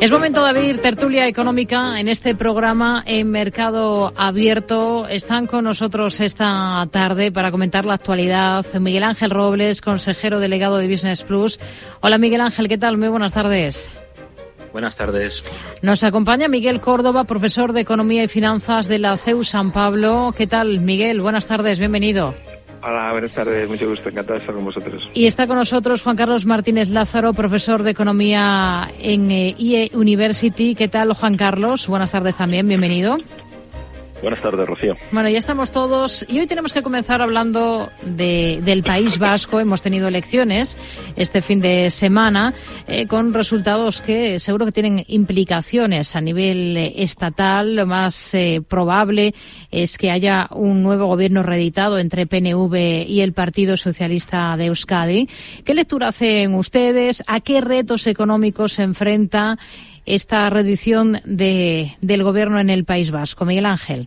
Es momento de abrir tertulia económica en este programa en Mercado Abierto. Están con nosotros esta tarde para comentar la actualidad Miguel Ángel Robles, consejero delegado de Business Plus. Hola Miguel Ángel, ¿qué tal? Muy buenas tardes. Buenas tardes. Nos acompaña Miguel Córdoba, profesor de Economía y Finanzas de la CEU San Pablo. ¿Qué tal, Miguel? Buenas tardes, bienvenido. Hola, buenas tardes, mucho gusto, encantado de estar con vosotros. Y está con nosotros Juan Carlos Martínez Lázaro, profesor de Economía en IE University. ¿Qué tal, Juan Carlos? Buenas tardes también, bienvenido. Buenas tardes, Rocío. Bueno, ya estamos todos y hoy tenemos que comenzar hablando del País Vasco. Hemos tenido elecciones este fin de semana con resultados que seguro que tienen implicaciones a nivel estatal. Lo más probable es que haya un nuevo gobierno reeditado entre PNV y el Partido Socialista de Euskadi. ¿Qué lectura hacen ustedes? ¿A qué retos económicos se enfrenta esta reedición del gobierno en el País Vasco? Miguel Ángel.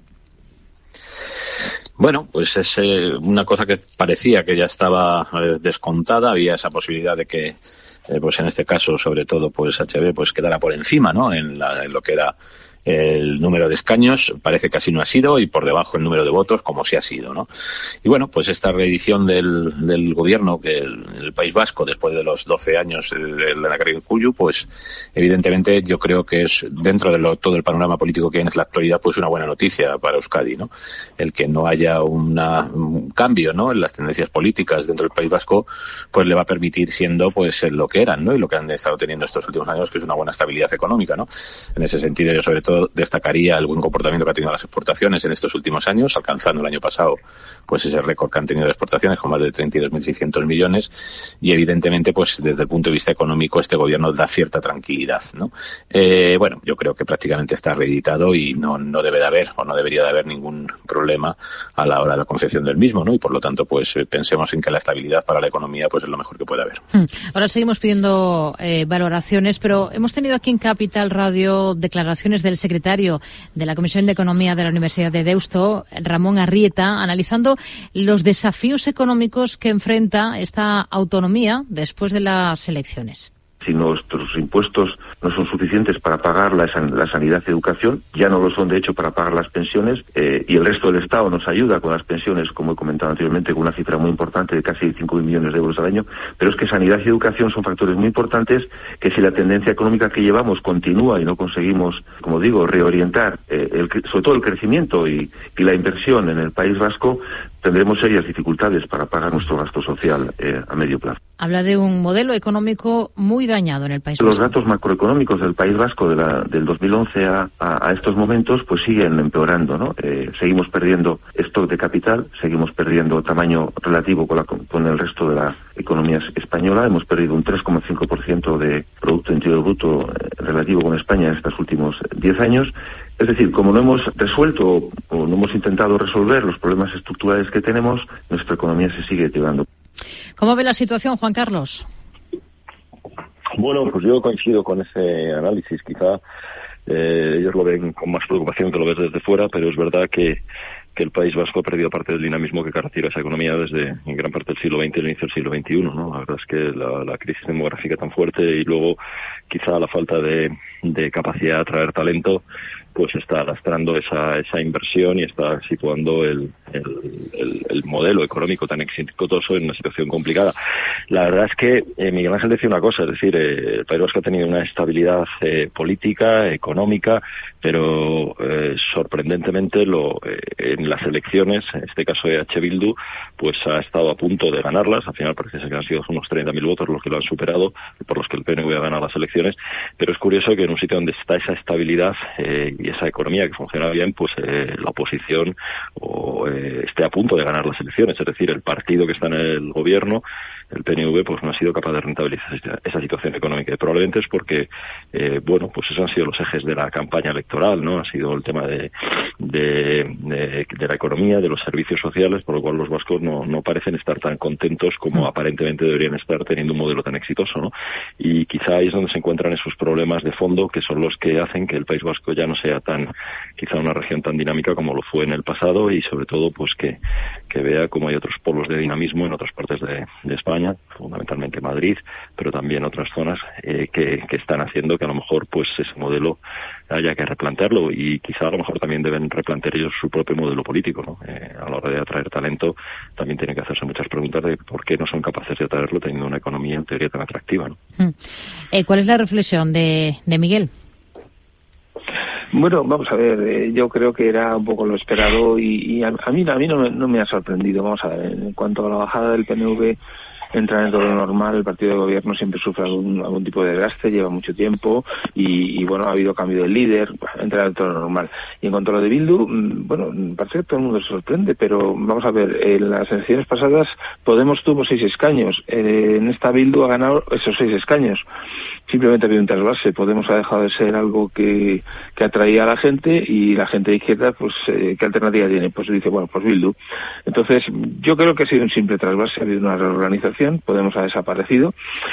Bueno, pues es una cosa que parecía que ya estaba descontada. Había esa posibilidad de que, pues en este caso, sobre todo, pues HB pues quedara por encima, ¿no? En lo que era el número de escaños. Parece que así no ha sido, y por debajo el número de votos, como sí ha sido, ¿no? Y bueno, pues esta reedición del gobierno que el País Vasco, después de los 12 años de la Urkullu, pues evidentemente yo creo que es, dentro de todo el panorama político que hay en la actualidad, pues una buena noticia para Euskadi, ¿no? El que no haya un cambio, ¿no?, en las tendencias políticas dentro del País Vasco, pues le va a permitir siendo pues lo que eran, ¿no?, y lo que han estado teniendo estos últimos años, que es una buena estabilidad económica, ¿no? En ese sentido, yo sobre todo destacaría el buen comportamiento que ha tenido las exportaciones en estos últimos años, alcanzando el año pasado pues ese récord que han tenido de exportaciones con más de 32.600 millones, y evidentemente pues desde el punto de vista económico este gobierno da cierta tranquilidad, ¿no? Bueno, yo creo que prácticamente está reeditado y no debe de haber, o no debería de haber ningún problema a la hora de la confección del mismo, ¿no? Y por lo tanto pues pensemos en que la estabilidad para la economía pues es lo mejor que puede haber. Ahora seguimos pidiendo valoraciones, pero hemos tenido aquí en Capital Radio declaraciones del secretario de la Comisión de Economía de la Universidad de Deusto, Ramón Arrieta, analizando los desafíos económicos que enfrenta esta autonomía después de las elecciones. Si nuestros impuestos no son suficientes para pagar la sanidad y educación, ya no lo son de hecho para pagar las pensiones, y el resto del Estado nos ayuda con las pensiones, como he comentado anteriormente, con una cifra muy importante de casi 5.000 millones de euros al año, pero es que sanidad y educación son factores muy importantes que, si la tendencia económica que llevamos continúa y no conseguimos, como digo, reorientar sobre todo el crecimiento y la inversión en el País Vasco, tendremos serias dificultades para pagar nuestro gasto social a medio plazo. Habla de un modelo económico muy dañado en el País Vasco. Los datos macroeconómicos del País Vasco del 2011 a estos momentos pues siguen empeorando, ¿no? Seguimos perdiendo stock de capital, seguimos perdiendo tamaño relativo con el resto de la economía española. Hemos perdido un 3,5% de Producto Interior Bruto relativo con España en estos últimos 10 años. Es decir, como no hemos resuelto o no hemos intentado resolver los problemas estructurales que tenemos, nuestra economía se sigue deteriorando. ¿Cómo ve la situación, Juan Carlos? Bueno, pues yo coincido con ese análisis. Quizá ellos lo ven con más preocupación que lo ves desde fuera, pero es verdad que el País Vasco ha perdido parte del dinamismo que caracteriza esa economía desde en gran parte del siglo XX y el inicio del siglo XXI, ¿no? La verdad es que la crisis demográfica tan fuerte y luego quizá la falta de capacidad de atraer talento pues está lastrando esa inversión y está situando el modelo económico tan exitoso en una situación complicada. La verdad es que Miguel Ángel decía una cosa, es decir, el País Vasco ha tenido una estabilidad política, económica, pero sorprendentemente en las elecciones, en este caso de H. Bildu, pues ha estado a punto de ganarlas. Al final parece ser que han sido unos 30.000 votos los que lo han superado, por los que el PNV ha ganado las elecciones, pero es curioso que en un sitio donde está esa estabilidad y esa economía que funciona bien, pues la oposición esté a punto de ganar las elecciones. Es decir, el partido que está en el gobierno, el PNV, pues no ha sido capaz de rentabilizar esa situación económica. Y probablemente es porque, bueno, pues esos han sido los ejes de la campaña electoral, ¿no? Ha sido el tema de la economía, de los servicios sociales, por lo cual los vascos no parecen estar tan contentos como aparentemente deberían estar teniendo un modelo tan exitoso, ¿no? Y quizá ahí es donde se encuentran esos problemas de fondo, que son los que hacen que el País Vasco ya no sea sea quizá una región tan dinámica como lo fue en el pasado, y sobre todo pues que vea cómo hay otros polos de dinamismo en otras partes de España, fundamentalmente Madrid, pero también otras zonas que están haciendo que a lo mejor pues ese modelo haya que replantearlo, y quizá a lo mejor también deben replantear ellos su propio modelo político, ¿no? A la hora de atraer talento también tienen que hacerse muchas preguntas de por qué no son capaces de atraerlo teniendo una economía en teoría tan atractiva, ¿no? ¿Cuál es la reflexión de Miguel? Bueno, vamos a ver, yo creo que era un poco lo esperado y a mí no me ha sorprendido. Vamos a ver, en cuanto a la bajada del PNV, entra en todo lo normal. El partido de gobierno siempre sufre algún tipo de desgaste, lleva mucho tiempo y bueno, ha habido cambio de líder, entra en todo lo normal. Y en cuanto a lo de Bildu, bueno, parece que todo el mundo se sorprende, pero vamos a ver, en las elecciones pasadas Podemos tuvo 6 escaños, en esta Bildu ha ganado esos 6 escaños. Simplemente ha habido un trasvase. Podemos ha dejado de ser algo que atraía a la gente, y la gente de izquierda, pues, ¿qué alternativa tiene? Pues dice, bueno, pues Bildu. Entonces, yo creo que ha sido un simple trasvase, ha habido una reorganización, Podemos ha desaparecido,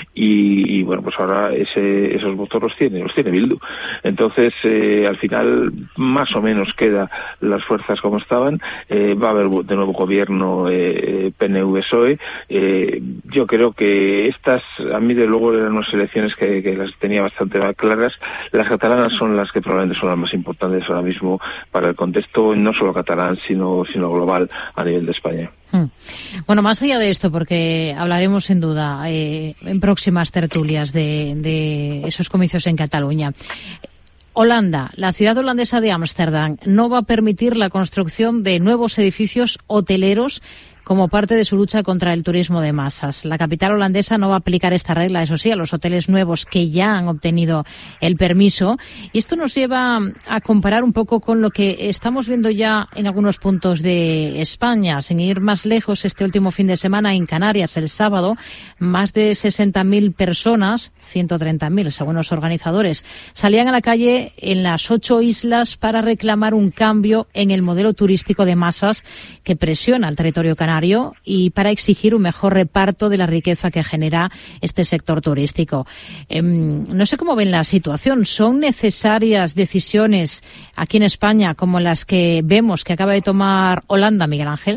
y bueno, pues ahora esos votos los tiene Bildu. Entonces, al final, más o menos queda las fuerzas como estaban, va a haber de nuevo gobierno PNV-PSOE. Yo creo que estas, a mí de luego eran unas elecciones que las tenía bastante claras. Las catalanas son las que probablemente son las más importantes ahora mismo para el contexto, no solo catalán, sino global a nivel de España. Bueno, más allá de esto, porque hablaremos sin duda en próximas tertulias de esos comicios en Cataluña. Holanda, la ciudad holandesa de Ámsterdam, no va a permitir la construcción de nuevos edificios hoteleros como parte de su lucha contra el turismo de masas. La capital holandesa no va a aplicar esta regla, eso sí, a los hoteles nuevos que ya han obtenido el permiso. Y esto nos lleva a comparar un poco con lo que estamos viendo ya en algunos puntos de España. Sin ir más lejos, este último fin de semana en Canarias, el sábado, más de 60.000 personas, 130.000 según los organizadores, salían a la calle en las 8 islas para reclamar un cambio en el modelo turístico de masas que presiona al territorio canario y para exigir un mejor reparto de la riqueza que genera este sector turístico. No sé cómo ven la situación. ¿Son necesarias decisiones aquí en España como las que vemos que acaba de tomar Holanda, Miguel Ángel?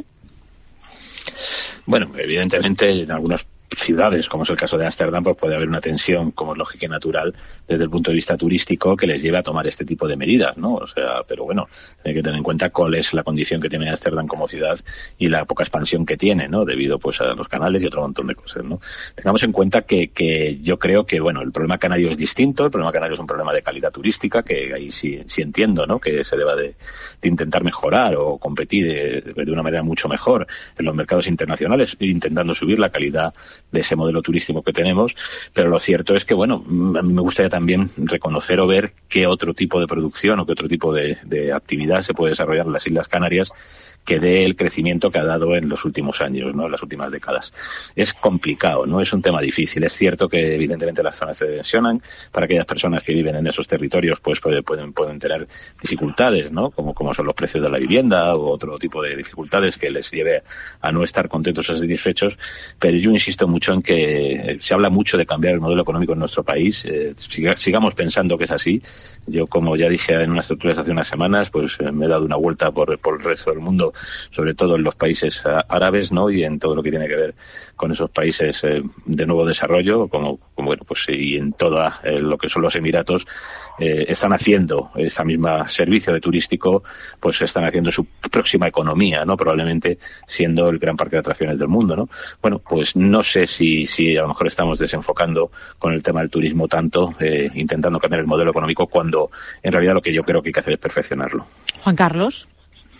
Bueno, evidentemente en algunos ciudades, como es el caso de Ámsterdam, pues puede haber una tensión, como es lógica y natural, desde el punto de vista turístico, que les lleve a tomar este tipo de medidas, ¿no? O sea, pero bueno, hay que tener en cuenta cuál es la condición que tiene Ámsterdam como ciudad y la poca expansión que tiene, ¿no? Debido, pues, a los canales y otro montón de cosas, ¿no? Tengamos en cuenta que yo creo que, bueno, el problema canario es distinto. El problema canario es un problema de calidad turística, que ahí sí entiendo, ¿no? Que se deba de intentar mejorar o competir de una manera mucho mejor en los mercados internacionales, intentando subir la calidad de ese modelo turístico que tenemos, pero lo cierto es que, bueno, a mí me gustaría también reconocer o ver qué otro tipo de producción o qué otro tipo de actividad se puede desarrollar en las Islas Canarias que dé el crecimiento que ha dado en los últimos años, ¿no? En las últimas décadas. Es complicado, ¿no? Es un tema difícil. Es cierto que evidentemente las zonas se tensionan. Para aquellas personas que viven en esos territorios, pues pueden tener dificultades, ¿no? Como son los precios de la vivienda u otro tipo de dificultades que les lleve a no estar contentos o satisfechos. Pero yo insisto mucho en que se habla mucho de cambiar el modelo económico en nuestro país. Sigamos pensando que es así. Yo, como ya dije en unas tertulias hace unas semanas, pues me he dado una vuelta por el resto del mundo, sobre todo en los países árabes, ¿no? Y en todo lo que tiene que ver con esos países de nuevo desarrollo, como bueno, pues y en toda lo que son los Emiratos, están haciendo esta misma servicio de turístico, pues están haciendo su próxima economía, ¿no? Probablemente siendo el gran parque de atracciones del mundo, ¿no? Bueno, pues no sé si a lo mejor estamos desenfocando con el tema del turismo tanto, intentando cambiar el modelo económico, cuando en realidad lo que yo creo que hay que hacer es perfeccionarlo. Juan Carlos.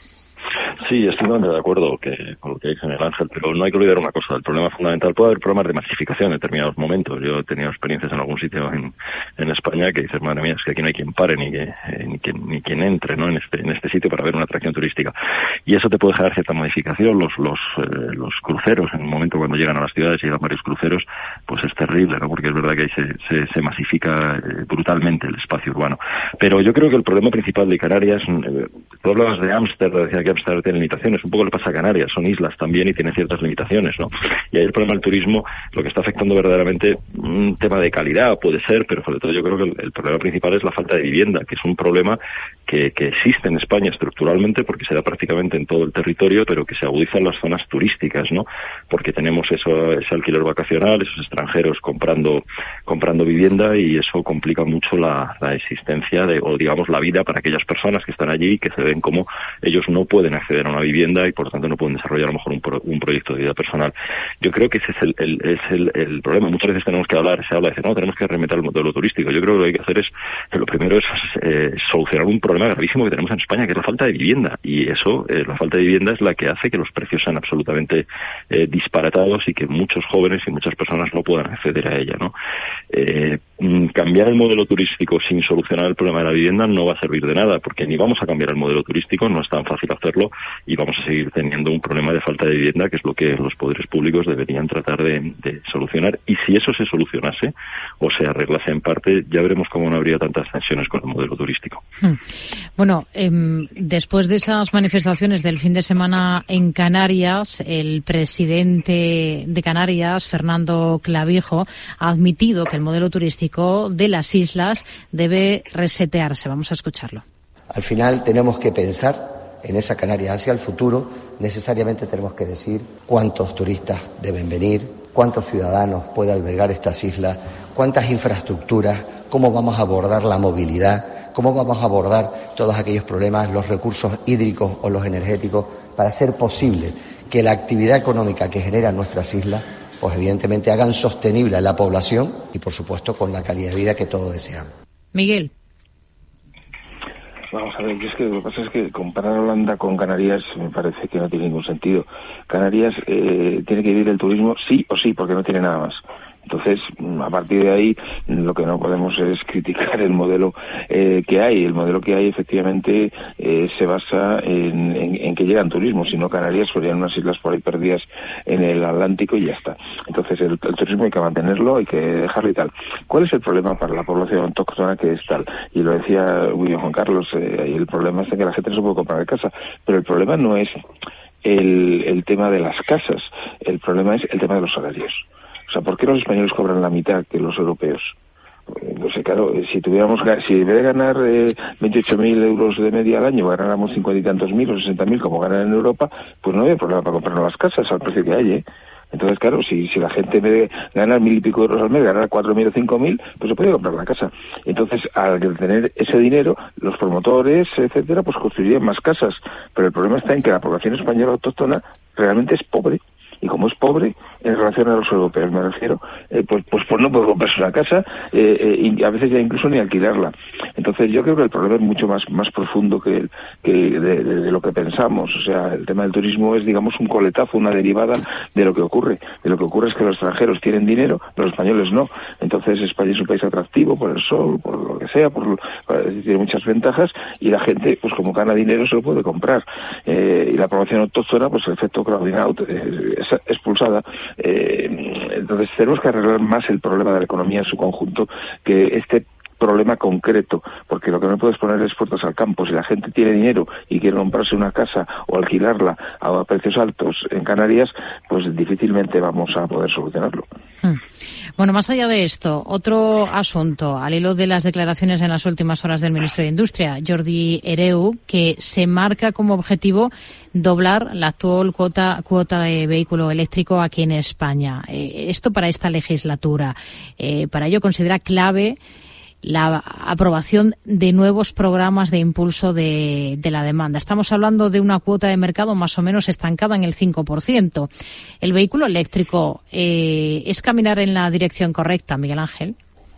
Sí, estoy totalmente de acuerdo con lo que dice Miguel Ángel, pero no hay que olvidar una cosa. El problema fundamental, puede haber problemas de masificación en determinados momentos. Yo he tenido experiencias en algún sitio en España que dices, madre mía, es que aquí no hay quien pare ni quien entre, ¿no? En este sitio para ver una atracción turística. Y eso te puede generar cierta modificación. Los cruceros, en el momento cuando llegan a las ciudades y llegan varios cruceros, pues es terrible, ¿no? Porque es verdad que ahí se masifica brutalmente el espacio urbano. Pero yo creo que el problema principal de Canarias, tú hablabas de Ámsterdam, decía que Ámsterdam tiene limitaciones. Un poco le pasa a Canarias, son islas también y tienen ciertas limitaciones, ¿no? Y ahí el problema del turismo, lo que está afectando verdaderamente, un tema de calidad puede ser, pero sobre todo yo creo que el problema principal es la falta de vivienda, que es un problema que existe en España estructuralmente, porque se da prácticamente en todo el territorio, pero que se agudiza en las zonas turísticas, ¿no? Porque tenemos ese alquiler vacacional, esos extranjeros comprando vivienda, y eso complica mucho la existencia o digamos la vida para aquellas personas que están allí y que se ven como ellos no pueden acceder a una vivienda y por lo tanto no pueden desarrollar a lo mejor un proyecto de vida personal. Yo creo que ese es el problema. Muchas veces tenemos que se habla de no, tenemos que reinventar el modelo turístico. Yo creo que lo que hay que hacer lo primero es solucionar un problema gravísimo que tenemos en España, que es la falta de vivienda, y eso, la falta de vivienda es la que hace que los precios sean absolutamente disparatados y que muchos jóvenes y muchas personas no puedan acceder a ella, ¿no? Cambiar el modelo turístico sin solucionar el problema de la vivienda no va a servir de nada, porque ni vamos a cambiar el modelo turístico, no es tan fácil hacerlo, y vamos a seguir teniendo un problema de falta de vivienda, que es lo que los poderes públicos deberían tratar de solucionar. Y si eso se solucionase o se arreglase en parte, ya veremos cómo no habría tantas tensiones con el modelo turístico. Bueno, después de esas manifestaciones del fin de semana en Canarias, el presidente de Canarias, Fernando Clavijo, ha admitido que el modelo turístico de las islas debe resetearse. Vamos a escucharlo. Al final tenemos que pensar en esa Canarias hacia el futuro. Necesariamente tenemos que decir cuántos turistas deben venir, cuántos ciudadanos puede albergar estas islas, cuántas infraestructuras, cómo vamos a abordar la movilidad, cómo vamos a abordar todos aquellos problemas, los recursos hídricos o los energéticos, para hacer posible que la actividad económica que generan nuestras islas, pues evidentemente hagan sostenible a la población y por supuesto con la calidad de vida que todos deseamos. Miguel. Vamos a ver, es que lo que pasa es que comparar Holanda con Canarias me parece que no tiene ningún sentido. Canarias tiene que vivir el turismo sí o sí, porque no tiene nada más. Entonces, a partir de ahí, lo que no podemos es criticar el modelo que hay. El modelo que hay, efectivamente, se basa en que llegan turismo. Si no, Canarias serían unas islas por ahí perdidas en el Atlántico y ya está. Entonces, el turismo hay que mantenerlo, hay que dejarlo y tal. ¿Cuál es el problema para la población autóctona, que es tal? Y lo decía William Juan Carlos, el problema es que la gente no se puede comprar casa. Pero el problema no es el tema de las casas. El problema es el tema de los salarios. O sea, ¿por qué los españoles cobran la mitad que los europeos? No sé, claro, si en vez de ganar 28.000 euros de media al año, ganáramos 50 y tantos mil o 60.000 como ganan en Europa, pues no había problema para comprarnos las casas al precio que hay, Entonces, claro, si la gente en vez de ganar 1.000 y pico euros al mes, ganara 4.000 o 5.000, pues se puede comprar la casa. Entonces, al tener ese dinero, los promotores, etcétera, pues construirían más casas. Pero el problema está en que la población española autóctona realmente es pobre. Y como es pobre en relación a los europeos, me refiero, pues no puede comprarse una casa y a veces ya incluso ni alquilarla. Entonces yo creo que el problema es mucho más profundo que de lo que pensamos. O sea, el tema del turismo es, digamos, un coletazo, una derivada de lo que ocurre. De lo que ocurre es que los extranjeros tienen dinero, los españoles no. Entonces España es un país atractivo por el sol, por lo que sea, tiene muchas ventajas y la gente, pues como gana dinero, se lo puede comprar. Y la población autóctona, pues el efecto crowding out es expulsada. Entonces tenemos que arreglar más el problema de la economía en su conjunto que este problema concreto, porque lo que no puedes poner es puertas al campo. Si la gente tiene dinero y quiere comprarse una casa o alquilarla a precios altos en Canarias, pues difícilmente vamos a poder solucionarlo. Bueno, más allá de esto, otro asunto, al hilo de las declaraciones en las últimas horas del ministro de Industria, Jordi Hereu, que se marca como objetivo doblar la actual cuota de vehículo eléctrico aquí en España. Esto para esta legislatura. Para ello considera clave la aprobación de nuevos programas de impulso de la demanda. Estamos hablando de una cuota de mercado más o menos estancada en el 5%. ¿El vehículo eléctrico es caminar en la dirección correcta, Miguel Ángel?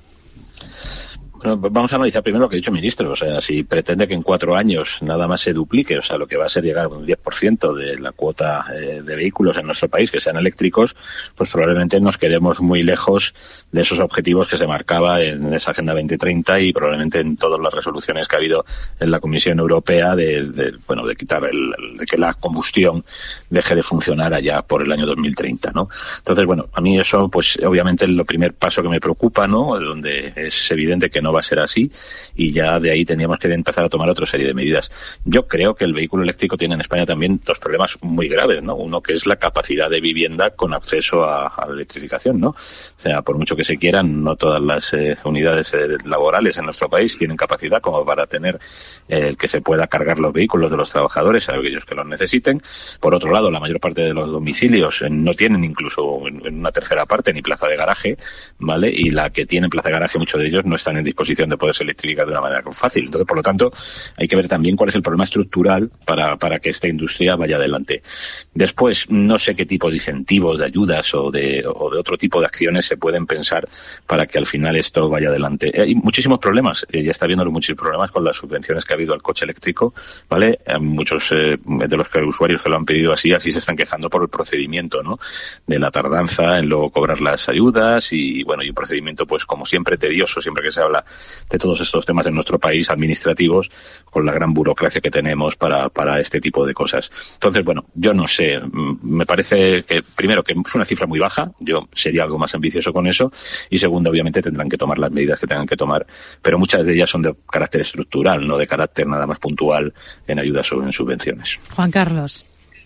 Bueno, vamos a analizar primero lo que ha dicho el ministro. O sea, si pretende que en 4 años nada más se duplique, o sea, lo que va a ser llegar a un 10% de la cuota de vehículos en nuestro país que sean eléctricos, pues probablemente nos quedemos muy lejos de esos objetivos que se marcaba en esa Agenda 2030 y probablemente en todas las resoluciones que ha habido en la Comisión Europea de quitar de que la combustión deje de funcionar allá por el año 2030, ¿no? Entonces, bueno, a mí eso, pues obviamente es el primer paso que me preocupa, ¿no? Donde es evidente que no no va a ser así, y ya de ahí tendríamos que empezar a tomar otra serie de medidas. Yo creo que el vehículo eléctrico tiene en España también dos problemas muy graves, ¿no? Uno, que es la capacidad de vivienda con acceso a la electrificación, ¿no? O sea, por mucho que se quieran, no todas las unidades laborales en nuestro país tienen capacidad como para tener el que se pueda cargar los vehículos de los trabajadores, a aquellos que los necesiten. Por otro lado, la mayor parte de los domicilios no tienen incluso en una tercera parte ni plaza de garaje, ¿vale? Y la que tienen plaza de garaje, muchos de ellos no están en disposición de poderse electrificar de una manera fácil. Entonces, por lo tanto, hay que ver también cuál es el problema estructural para que esta industria vaya adelante. Después, no sé qué tipo de incentivos, de ayudas o de otro tipo de acciones se pueden pensar para que al final esto vaya adelante. Hay muchísimos problemas, ya está habiendo muchos problemas con las subvenciones que ha habido al coche eléctrico, ¿vale? Muchos de los usuarios que lo han pedido así se están quejando por el procedimiento, ¿no? De la tardanza en luego cobrar las ayudas y bueno, y un procedimiento pues como siempre tedioso, siempre que se habla de todos estos temas en nuestro país administrativos, con la gran burocracia que tenemos para este tipo de cosas. Entonces, bueno, yo no sé, me parece que primero que es una cifra muy baja, yo sería algo más ambicioso con eso, y segundo, obviamente tendrán que tomar las medidas que tengan que tomar, pero muchas de ellas son de carácter estructural, no de carácter nada más puntual en ayudas o en subvenciones. Juan Carlos.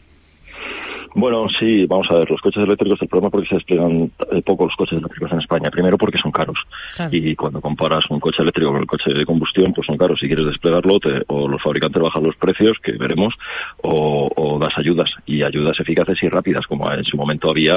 Bueno, sí, vamos a ver, los coches eléctricos, el problema porque se desplegan poco los coches eléctricos en España. Primero porque son caros. Claro. Y cuando comparas un coche eléctrico con el coche de combustión, pues son caros. Si quieres desplegarlo, o los fabricantes bajan los precios, que veremos, o das ayudas. Y ayudas eficaces y rápidas, como en su momento había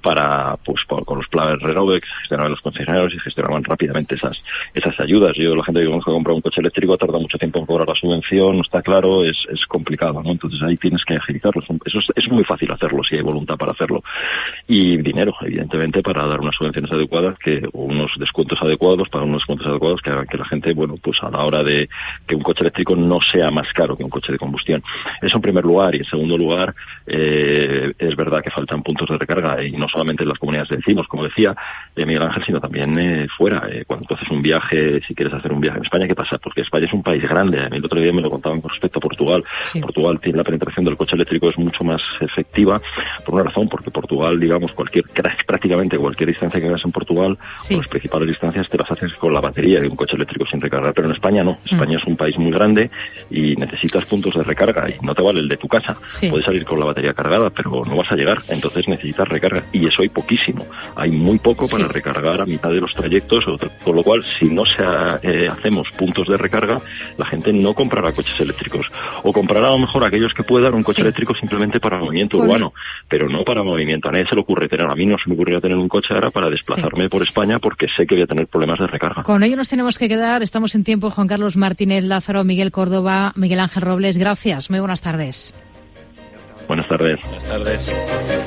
con los planes Renove, que gestionaban los concesionarios y gestionaban rápidamente esas ayudas. La gente que conozco ha comprado un coche eléctrico, tarda mucho tiempo en cobrar la subvención, no está claro, es complicado, ¿no? Entonces ahí tienes que agilizarlo. Eso es muy fácil hacerlo si hay voluntad para hacerlo, y dinero evidentemente para dar unas subvenciones adecuadas, o unos descuentos adecuados, para unos descuentos adecuados que hagan que la gente, bueno, pues a la hora de que un coche eléctrico no sea más caro que un coche de combustión. Eso en primer lugar. Y en segundo lugar, es verdad que faltan puntos de recarga, y no solamente en las comunidades de vecinos, como decía Miguel Ángel, sino también fuera. Cuando tú haces un viaje, si quieres hacer un viaje en España, ¿qué pasa? Porque España es un país grande. El otro día me lo contaban con respecto a Portugal. Sí. Portugal tiene la penetración del coche eléctrico es mucho más efectiva, por una razón, porque Portugal, digamos, prácticamente cualquier distancia que hagas en Portugal, sí, las principales distancias te las haces con la batería de un coche eléctrico sin recargar, pero en España no. España es un país muy grande y necesitas puntos de recarga, y no te vale el de tu casa. Sí. Puedes salir con la batería cargada, pero no vas a llegar, entonces necesitas recarga, y eso hay poquísimo. Hay muy poco para recargar a mitad de los trayectos, con lo cual, si no hacemos puntos de recarga, la gente no comprará coches eléctricos, o comprará a lo mejor aquellos que puedan un coche eléctrico simplemente para movimiento urbano, pero no para movimiento. A nadie se le ocurre tener, a mí no se me ocurriría tener un coche ahora para desplazarme por España, porque sé que voy a tener problemas de recarga. Con ello nos tenemos que quedar, estamos en tiempo. Juan Carlos Martínez Lázaro, Miguel Córdoba, Miguel Ángel Robles, gracias, muy buenas tardes. Buenas tardes. Buenas tardes.